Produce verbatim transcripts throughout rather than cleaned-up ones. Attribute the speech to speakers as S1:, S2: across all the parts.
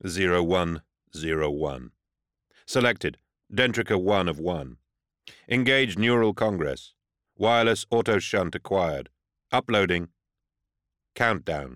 S1: zero one zero one. Selected. Dentrica one of one. Engage neural congress. Wireless auto shunt acquired. Uploading. Countdown.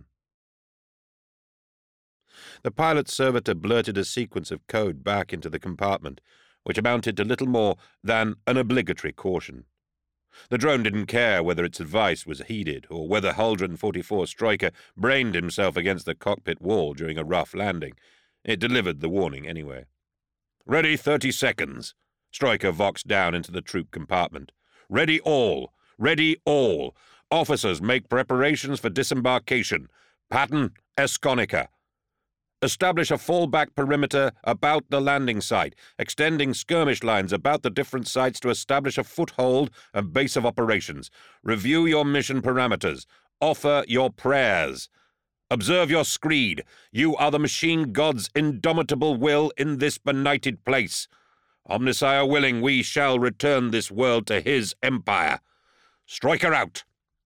S1: The pilot servitor blurted a sequence of code back into the compartment, which amounted to little more than an obligatory caution. The drone didn't care whether its advice was heeded or whether Huldron forty-four Stryker brained himself against the cockpit wall during a rough landing. It delivered the warning anyway. "Ready thirty seconds." Stryker voxed down into the troop compartment. "Ready all! Ready all! Officers, make preparations for disembarkation. Pattern, Esconica. Establish a fallback perimeter about the landing site, extending skirmish lines about the different sites to establish a foothold and base of operations. Review your mission parameters. Offer your prayers. Observe your screed. You are the machine god's indomitable will in this benighted place. Omnissiah willing, we shall return this world to his empire. Stryker out."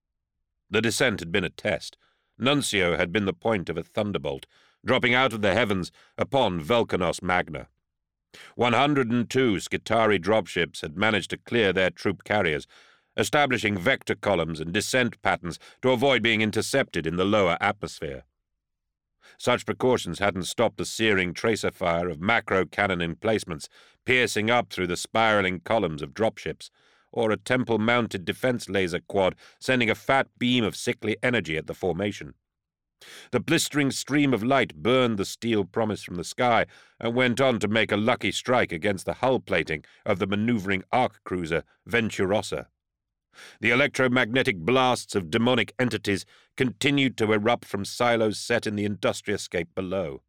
S1: The descent had been a test. Nuncio had been the point of a thunderbolt, dropping out of the heavens upon Velkanos Magna. one hundred two Skitarii dropships had managed to clear their troop carriers, establishing vector columns and descent patterns to avoid being intercepted in the lower atmosphere. Such precautions hadn't stopped the searing tracer fire of macro-cannon emplacements piercing up through the spiraling columns of dropships, or a temple-mounted defense laser quad sending a fat beam of sickly energy at the formation. The blistering stream of light burned the steel promise from the sky and went on to make a lucky strike against the hull plating of the maneuvering arc cruiser Venturosa. The electromagnetic blasts of demonic entities continued to erupt from silos set in the industrioscape below.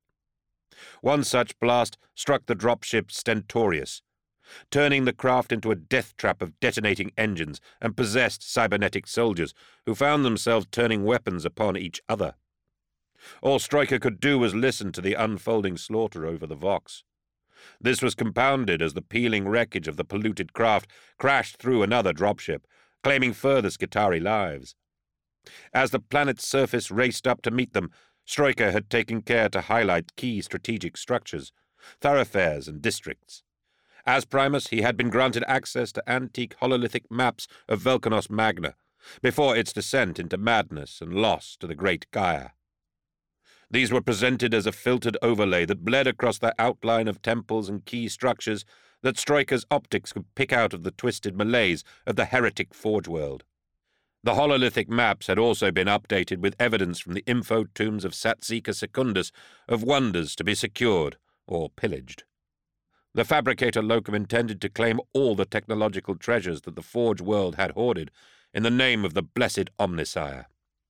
S1: One such blast struck the dropship Stentorius, turning the craft into a death trap of detonating engines and possessed cybernetic soldiers who found themselves turning weapons upon each other. All Stryker could do was listen to the unfolding slaughter over the Vox. This was compounded as the peeling wreckage of the polluted craft crashed through another dropship, claiming further Skitarii lives. As the planet's surface raced up to meet them, Stryker had taken care to highlight key strategic structures, thoroughfares and districts. As Primus, he had been granted access to antique hololithic maps of Velkanos Magna, before its descent into madness and loss to the great Gaia. These were presented as a filtered overlay that bled across the outline of temples and key structures that Stryker's optics could pick out of the twisted malaise of the heretic Forge World. The hololithic maps had also been updated with evidence from the info tombs of Satsika Secundus of wonders to be secured or pillaged. The fabricator locum intended to claim all the technological treasures that the Forge World had hoarded in the name of the blessed Omnissiah.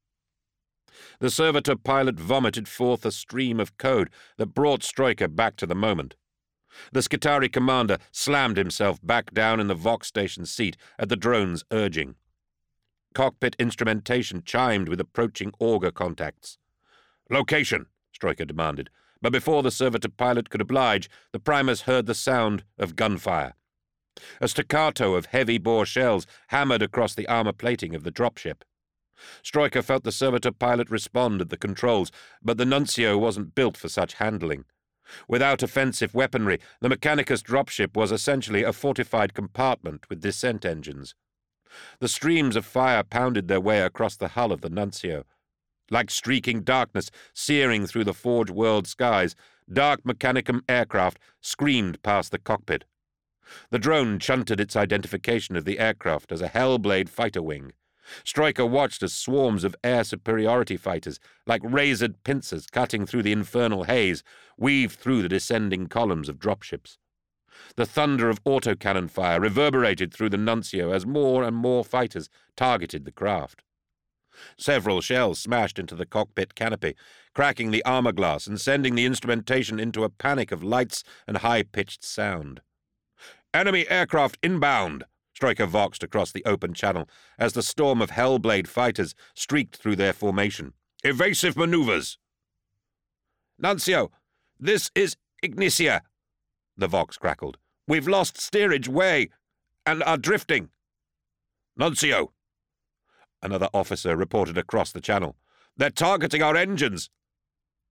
S1: The servitor pilot vomited forth a stream of code that brought Stryker back to the moment. The Skitarii commander slammed himself back down in the Vox station seat at the drone's urging. Cockpit instrumentation chimed with approaching auger contacts. "Location," Stryker demanded, but before the servitor pilot could oblige, the Primus heard the sound of gunfire. A staccato of heavy-bore shells hammered across the armor plating of the dropship. Stryker felt the servitor pilot respond at the controls, but the Nuncio wasn't built for such handling. Without offensive weaponry, the Mechanicus dropship was essentially a fortified compartment with descent engines. The streams of fire pounded their way across the hull of the Nuncio. Like streaking darkness searing through the Forge World skies, dark Mechanicum aircraft screamed past the cockpit. The drone chunted its identification of the aircraft as a Hellblade fighter wing. Stryker watched as swarms of air superiority fighters, like razored pincers cutting through the infernal haze, weaved through the descending columns of dropships. The thunder of autocannon fire reverberated through the Nuncio as more and more fighters targeted the craft. Several shells smashed into the cockpit canopy, cracking the armor glass and sending the instrumentation into a panic of lights and high-pitched sound. "Enemy aircraft inbound!" Stryker voxed across the open channel as the storm of Hellblade fighters streaked through their formation. "Evasive maneuvers!" "Nuncio, this is Ignitia," the Vox crackled. "We've lost steerage way and are drifting." "Nuncio!" Another officer reported across the channel. "They're targeting our engines."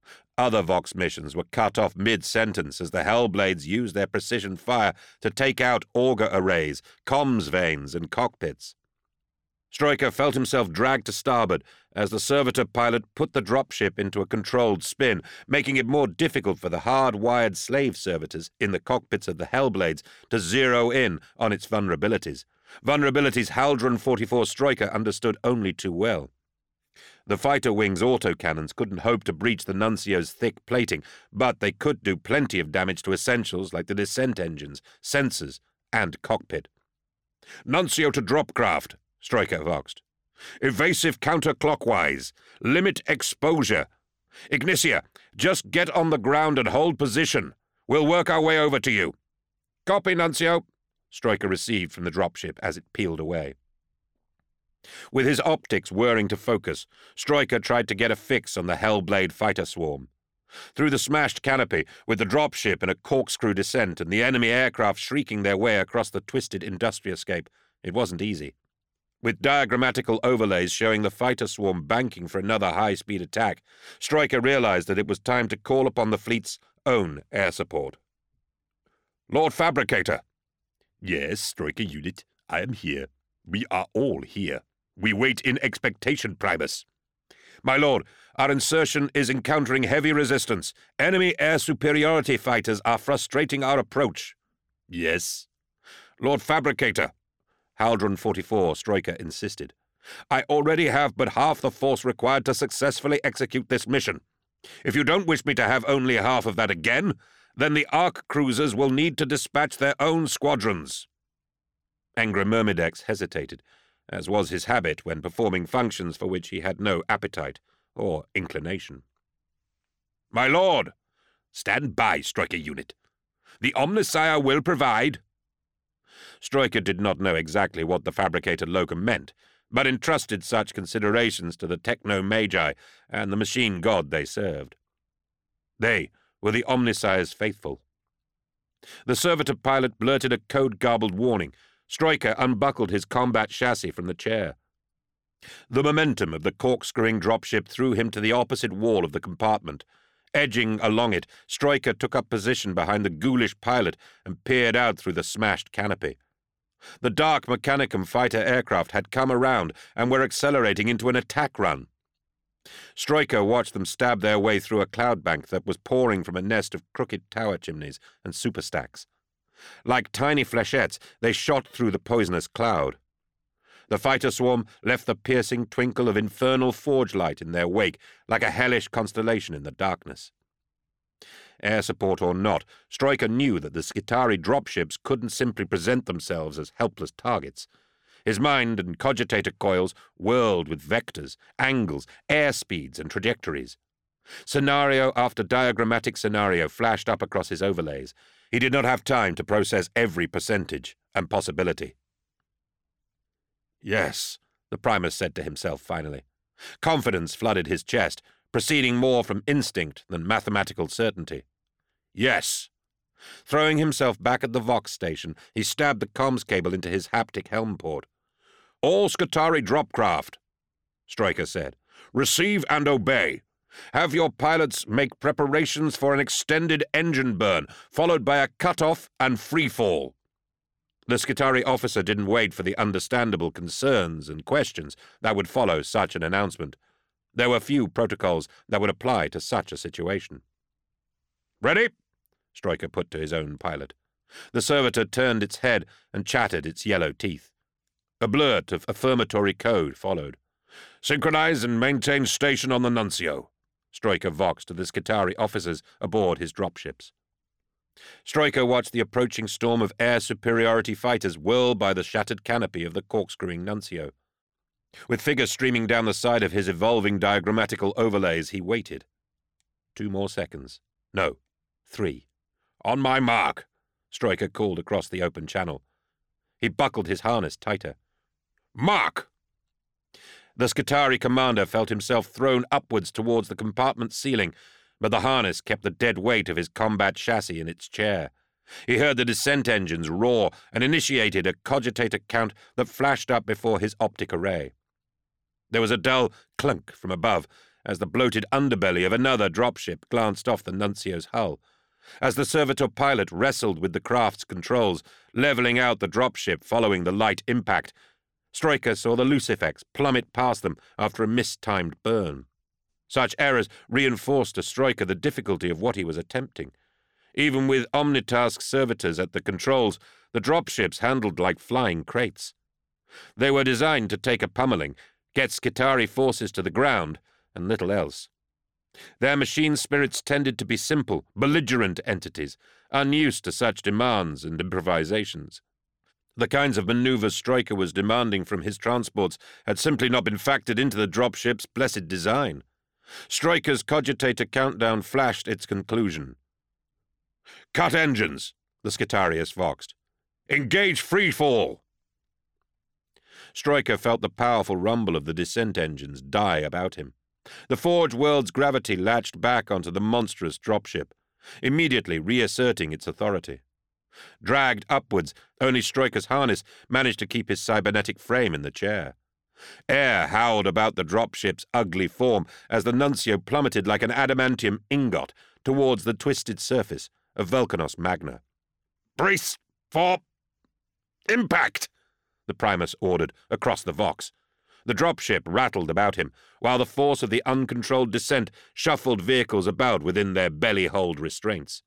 S1: Other Vox missions were cut off mid-sentence as the Hellblades used their precision fire to take out auger arrays, comms vanes, and cockpits. Stryker felt himself dragged to starboard as the servitor pilot put the dropship into a controlled spin, making it more difficult for the hard-wired slave servitors in the cockpits of the Hellblades to zero in on its vulnerabilities, vulnerabilities Haldron forty-four Stryker understood only too well. The fighter wing's autocannons couldn't hope to breach the Nuncio's thick plating, but they could do plenty of damage to essentials like the descent engines, sensors, and cockpit. "Nuncio to dropcraft," Stryker voxed. "Evasive counterclockwise. Limit exposure. Ignicia, just get on the ground and hold position. We'll work our way over to you." "Copy, Nuncio," Stryker received from the dropship as it peeled away. With his optics whirring to focus, Stryker tried to get a fix on the Hellblade fighter swarm. Through the smashed canopy, with the dropship in a corkscrew descent and the enemy aircraft shrieking their way across the twisted industriascape, it wasn't easy. With diagrammatical overlays showing the fighter swarm banking for another high-speed attack, Stryker realized that it was time to call upon the fleet's own air support. "Lord Fabricator." "Yes, Stryker Unit, I am here. We are all here. We wait in expectation, Primus." "My lord, our insertion is encountering heavy resistance. Enemy air superiority fighters are frustrating our approach." "Yes." "Lord Fabricator," Haldron forty-four Stryker insisted, "I already have but half the force required to successfully execute this mission. If you don't wish me to have only half of that again, then the Ark cruisers will need to dispatch their own squadrons." Angra Myrmidex hesitated, as was his habit when performing functions for which he had no appetite or inclination. "My lord!" "Stand by, Stryker Unit. The Omnissiah will provide." Stryker did not know exactly what the Fabricator locum meant, but entrusted such considerations to the Techno-Magi and the machine god they served. They were the Omnissiah's faithful. The servitor pilot blurted a code-garbled warning. Stryker unbuckled his combat chassis from the chair. The momentum of the corkscrewing dropship threw him to the opposite wall of the compartment. Edging along it, Stryker took up position behind the ghoulish pilot and peered out through the smashed canopy. The Dark Mechanicum fighter aircraft had come around and were accelerating into an attack run. Stryker watched them stab their way through a cloud bank that was pouring from a nest of crooked tower chimneys and superstacks. Like tiny flechettes, they shot through the poisonous cloud. The fighter swarm left the piercing twinkle of infernal forge light in their wake, like a hellish constellation in the darkness. Air support or not, Stryker knew that the Skitarii dropships couldn't simply present themselves as helpless targets. His mind and cogitator coils whirled with vectors, angles, air speeds, and trajectories. Scenario after diagrammatic scenario flashed up across his overlays. He did not have time to process every percentage and possibility. "Yes," the Primus said to himself finally. Confidence flooded his chest, proceeding more from instinct than mathematical certainty. "Yes." Throwing himself back at the Vox station, he stabbed the comms cable into his haptic helm port. "All Skitarii dropcraft," Stryker said. "Receive and obey. Have your pilots make preparations for an extended engine burn, followed by a cut-off and free-fall." The Skitarii officer didn't wait for the understandable concerns and questions that would follow such an announcement. There were few protocols that would apply to such a situation. "Ready?" Stryker put to his own pilot. The servitor turned its head and chattered its yellow teeth. A blurt of affirmatory code followed. "Synchronize and maintain station on the Nuncio," Stryker voxed to the Skitarii officers aboard his dropships. Stryker watched the approaching storm of air superiority fighters whirl by the shattered canopy of the corkscrewing Nuncio. With figures streaming down the side of his evolving diagrammatical overlays, he waited. Two more seconds. No, three. "On my mark," Stryker called across the open channel. He buckled his harness tighter. "Mark!" The Skitarii commander felt himself thrown upwards towards the compartment ceiling, but the harness kept the dead weight of his combat chassis in its chair. He heard the descent engines roar and initiated a cogitator count that flashed up before his optic array. There was a dull clunk from above, as the bloated underbelly of another dropship glanced off the Nuncio's hull. As the servitor pilot wrestled with the craft's controls, leveling out the dropship following the light impact, Stryker saw the Lucifex plummet past them after a mistimed burn. Such errors reinforced to Stryker the difficulty of what he was attempting. Even with Omnitask servitors at the controls, the dropships handled like flying crates. They were designed to take a pummeling, get Skitarii forces to the ground, and little else. Their machine spirits tended to be simple, belligerent entities, unused to such demands and improvisations. The kinds of maneuvers Stryker was demanding from his transports had simply not been factored into the dropship's blessed design. Stryker's cogitator countdown flashed its conclusion. "Cut engines," the Skitarius voxed. "Engage freefall." Stryker felt the powerful rumble of the descent engines die about him. The Forge World's gravity latched back onto the monstrous dropship, immediately reasserting its authority. Dragged upwards, only Stryker's harness managed to keep his cybernetic frame in the chair. Air howled about the dropship's ugly form as the Nuncio plummeted like an adamantium ingot towards the twisted surface of Vulcanos Magna. "Brace for impact!" the Primus ordered across the Vox. The dropship rattled about him, while the force of the uncontrolled descent shuffled vehicles about within their belly-hold restraints.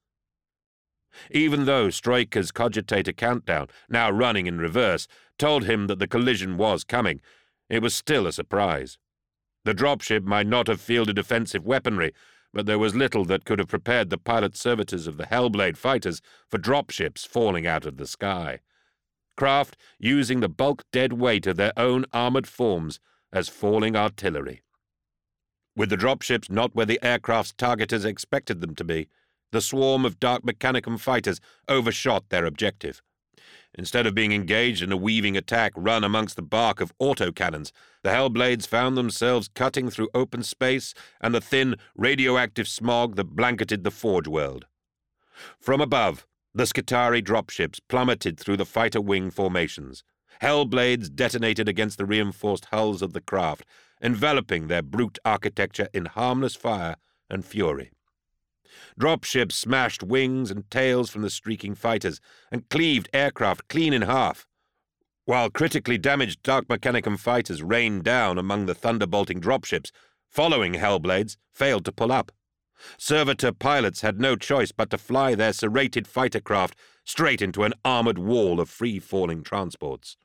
S1: Even though Stryker's cogitator countdown, now running in reverse, told him that the collision was coming, it was still a surprise. The dropship might not have fielded offensive weaponry, but there was little that could have prepared the pilot servitors of the Hellblade fighters for dropships falling out of the sky. Craft using the bulk dead weight of their own armored forms as falling artillery. With the dropships not where the aircraft's targeters expected them to be, the swarm of Dark Mechanicum fighters overshot their objective. Instead of being engaged in a weaving attack run amongst the bark of autocannons, the Hellblades found themselves cutting through open space and the thin, radioactive smog that blanketed the Forge World. From above, the Skitarii dropships plummeted through the fighter wing formations. Hellblades detonated against the reinforced hulls of the craft, enveloping their brute architecture in harmless fire and fury. Dropships smashed wings and tails from the streaking fighters and cleaved aircraft clean in half, while critically damaged Dark Mechanicum fighters rained down among the thunderbolting dropships. Following Hellblades failed to pull up. Servitor pilots had no choice but to fly their serrated fighter craft straight into an armored wall of free-falling transports.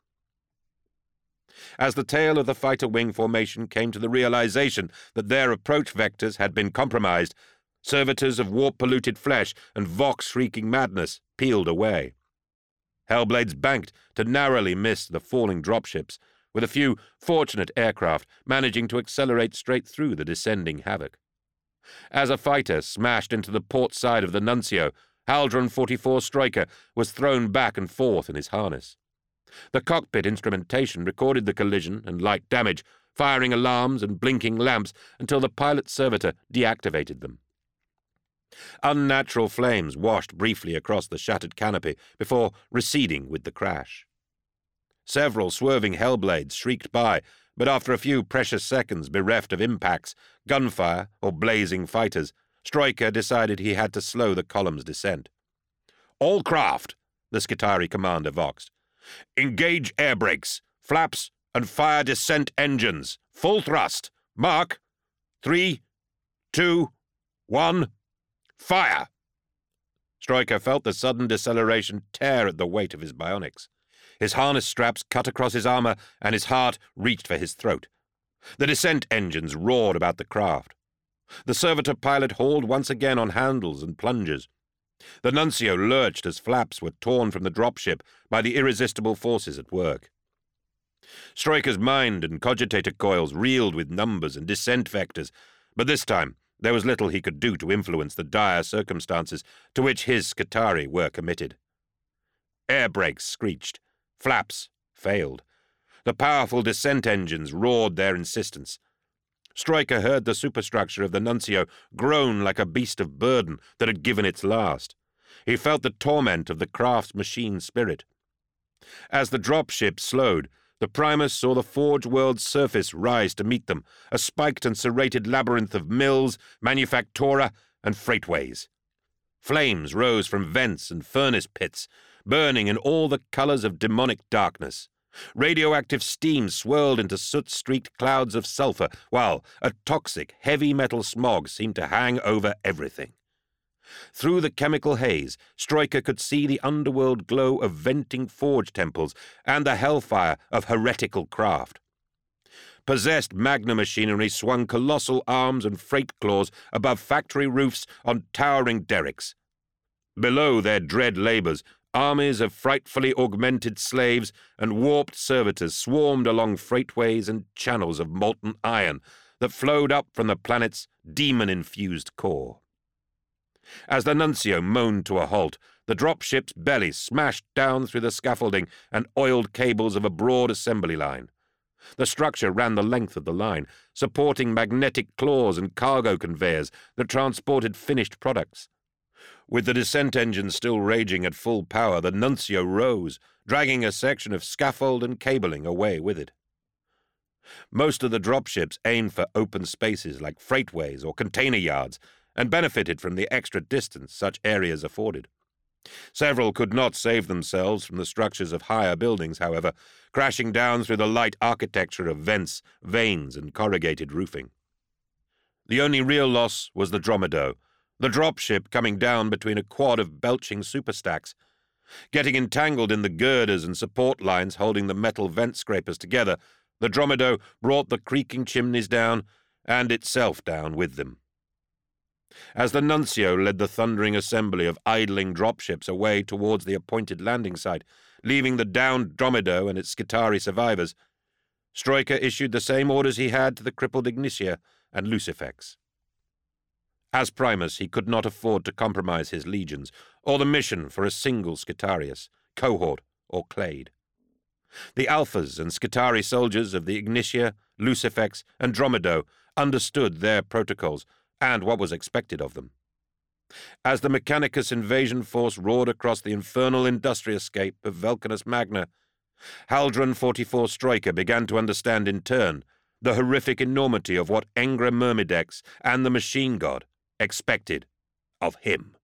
S1: As the tail of the fighter wing formation came to the realization that their approach vectors had been compromised, servitors of warp-polluted flesh and vox-shrieking madness peeled away. Hellblades banked to narrowly miss the falling dropships, with a few fortunate aircraft managing to accelerate straight through the descending havoc. As a fighter smashed into the port side of the Nuncio, Haldron forty-four Stryker was thrown back and forth in his harness. The cockpit instrumentation recorded the collision and light damage, firing alarms and blinking lamps until the pilot servitor deactivated them. Unnatural flames washed briefly across the shattered canopy before receding with the crash. Several swerving Hellblades shrieked by, but after a few precious seconds bereft of impacts, gunfire, or blazing fighters, Stryker decided he had to slow the column's descent. "All craft," the Skitarii commander voxed. "Engage air brakes, flaps, and fire descent engines. Full thrust. Mark. Three, two, one, fire!" Stryker felt the sudden deceleration tear at the weight of his bionics. His harness straps cut across his armor, and his heart reached for his throat. The descent engines roared about the craft. The servitor pilot hauled once again on handles and plungers. The Nuncio lurched as flaps were torn from the dropship by the irresistible forces at work. Stryker's mind and cogitator coils reeled with numbers and descent vectors, but this time there was little he could do to influence the dire circumstances to which his Skitarii were committed. Air brakes screeched. Flaps failed. The powerful descent engines roared their insistence. Stryker heard the superstructure of the Nuncio groan like a beast of burden that had given its last. He felt the torment of the craft's machine spirit. As the dropship slowed, The Primus saw the Forge world's surface rise to meet them, a spiked and serrated labyrinth of mills, manufactura, and freightways. Flames rose from vents and furnace pits, burning in all the colors of demonic darkness. Radioactive steam swirled into soot-streaked clouds of sulfur, while a toxic, heavy metal smog seemed to hang over everything. Through the chemical haze, Stryker could see the underworld glow of venting forge temples and the hellfire of heretical craft. Possessed Magna machinery swung colossal arms and freight claws above factory roofs on towering derricks. Below their dread labors, armies of frightfully augmented slaves and warped servitors swarmed along freightways and channels of molten iron that flowed up from the planet's demon-infused core. As the Nuncio moaned to a halt, the dropship's belly smashed down through the scaffolding and oiled cables of a broad assembly line. The structure ran the length of the line, supporting magnetic claws and cargo conveyors that transported finished products. With the descent engine still raging at full power, the Nuncio rose, dragging a section of scaffold and cabling away with it. Most of the dropships aimed for open spaces like freightways or container yards, and benefited from the extra distance such areas afforded. Several could not save themselves from the structures of higher buildings, however, crashing down through the light architecture of vents, vanes, and corrugated roofing. The only real loss was the Dromedo, the dropship coming down between a quad of belching superstacks. Getting entangled in the girders and support lines holding the metal vent scrapers together, the Dromedo brought the creaking chimneys down, and itself down with them. As the Nuncio led the thundering assembly of idling dropships away towards the appointed landing site, leaving the downed Dromedo and its Skitarii survivors, Stryker issued the same orders he had to the crippled Ignitia and Lucifex. As Primus, he could not afford to compromise his legions, or the mission for a single Skitarius, cohort, or clade. The Alphas and Skitarii soldiers of the Ignitia, Lucifex, and Dromedo understood their protocols and what was expected of them. As the Mechanicus invasion force roared across the infernal industrioscape of Vulcanus Magna, Haldron forty-four Stryker began to understand in turn the horrific enormity of what Engra Myrmidex and the Machine God expected of him.